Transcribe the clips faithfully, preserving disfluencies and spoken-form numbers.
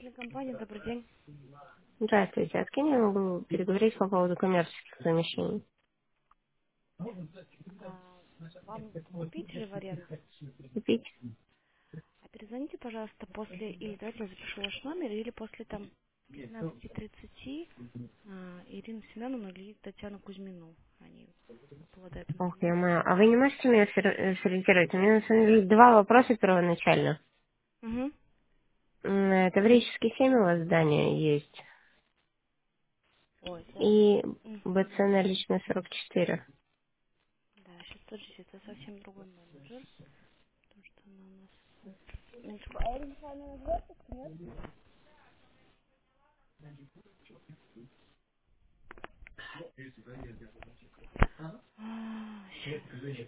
Телекомпания, добрый день. Здравствуйте. А с кем я могу переговорить по поводу коммерческих помещений? А, вам купить или в аренду? Купить? А перезвоните, пожалуйста, после, или давайте я запишу ваш номер, или после там пятнадцати тридцати а, Ирину Семеновну или Татьяну Кузьмину. Они обладают Ох, я информацией. моя. А вы не можете меня сор- э, сориентировать? У меня на самом деле два вопроса первоначально. Угу. М, Таврический семь у вас здание есть. Ой, сейчас. И БЦ Угу. наличная сорок четыре. Да, сейчас подождите, это совсем другой менеджер, потому что она у нас... Минутку. А Ирина Михайловна в отпуск, нет? А, щас.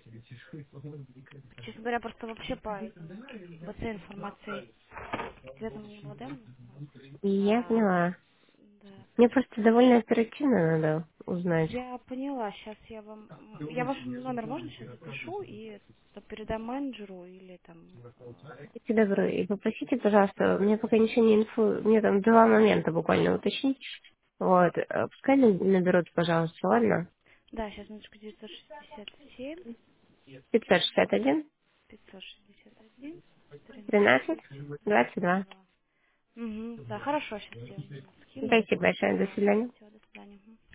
Честно говоря, просто вообще по этим БЦ информацией ответом не обладаем. И я А, поняла. да. Мне просто довольно оперативно надо узнать. Я поняла, сейчас я вам... м, Я ваш номер можно сейчас запишу и то передам менеджеру или там... а, Будьте добры. И попросите, пожалуйста, мне пока ничего не инфу... Мне там два момента буквально уточнить. Вот. э, Пускай наберут, пожалуйста, ладно? Да, сейчас минуточку девятьсот шестьдесят семь пятьсот шестьдесят один пятьсот шестьдесят один тринадцать тринадцать двадцать двадцать два. два. Угу, да, хорошо, сейчас я вам скину. Спасибо большое. До Да, свидания. все, до свидания. Мгм.